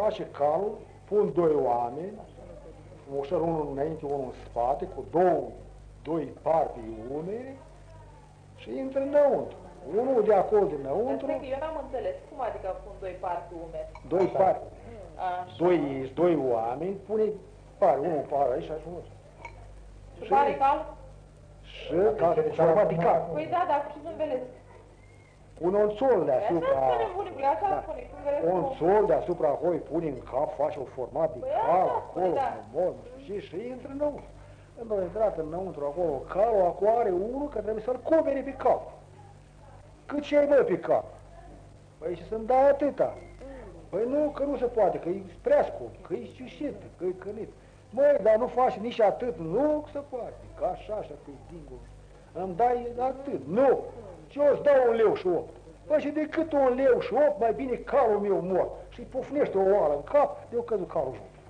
face calul, pun doi oameni, ușor unul înainte, unul în spate, cu doi partii umeri și intră înăuntru. Unul de acolo dinăuntru. Dar eu n-am înțeles. Cum adică pun doi partii umeri? Doi partii. Doi oameni, pune pare, unul pare aici și unul. Și pare cal? Și ca format de cap. Păi da, dar ce zâmbelesc? Un onțol deasupra. Așa spune bunicule, așa spune. Un onțol deasupra acolo pune în cap, face un format de cal, acolo, frumos, și intră înăuntru. Când a intrat înăuntru acolo, calul acolo are unul că trebuie să-l covere pe cap. Cât ce ai, bă, pe cap? Păi și să-mi dai atâta. Păi nu, că nu se poate, că e prea scump, că e ciușit, că e cănit. Măi, dar nu faci nici atât, nu se poate, că așa, că e dingul. Îmi dai atât, nu. Și eu îți dau 1,8 lei. Păi și decât 1,8 lei, mai bine calul meu mor. Și-i pufnește o oară în cap, de-o căzut calul jos.